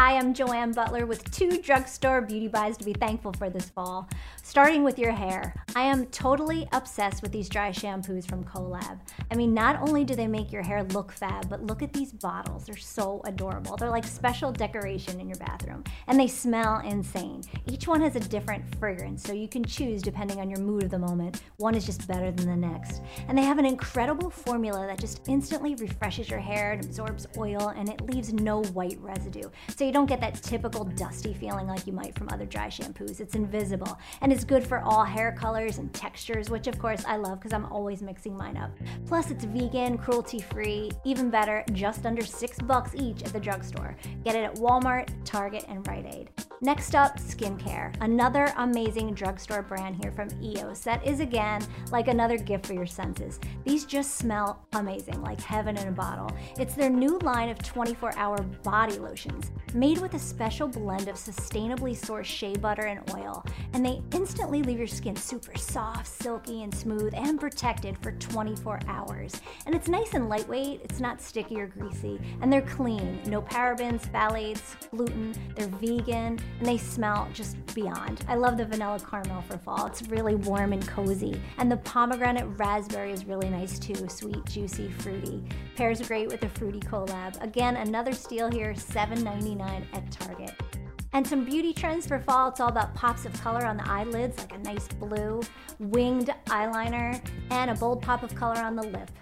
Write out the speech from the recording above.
Hi, I'm Joanne Butler with 2 drugstore beauty buys to be thankful for this fall. Starting with your hair. I am totally obsessed with these dry shampoos from Colab. I mean, not only do they make your hair look fab, but look at these bottles. They're so adorable. They're like special decoration in your bathroom, and they smell insane. Each one has a different fragrance, so you can choose depending on your mood of the moment. One is just better than the next. And they have an incredible formula that just instantly refreshes your hair, it absorbs oil, and it leaves no white residue. So you don't get that typical dusty feeling like you might from other dry shampoos. It's invisible, and it's good for all hair colors and textures, which of course I love because I'm always mixing mine up. Plus it's vegan, cruelty-free, even better, just under $6 each at the drugstore. Get it at Walmart, Target, and Rite Aid. Next up, skincare. Another amazing drugstore brand here from EOS that is again like another gift for your senses. These just smell amazing, like heaven in a bottle. It's their new line of 24-hour body lotions, made with a special blend of sustainably sourced shea butter and oil, and they instantly leave your skin super soft, silky, and smooth, and protected for 24 hours. And it's nice and lightweight, it's not sticky or greasy, and they're clean. No parabens, phthalates, gluten, they're vegan, and they smell just beyond. I love the vanilla caramel for fall. It's really warm and cozy. And the pomegranate raspberry is really nice too, sweet, juicy, fruity. Pairs great with the Fruity Collab. Again, another steal here, $7.99 at Target. And some beauty trends for fall, it's all about pops of color on the eyelids, like a nice blue, winged eyeliner, and a bold pop of color on the lip.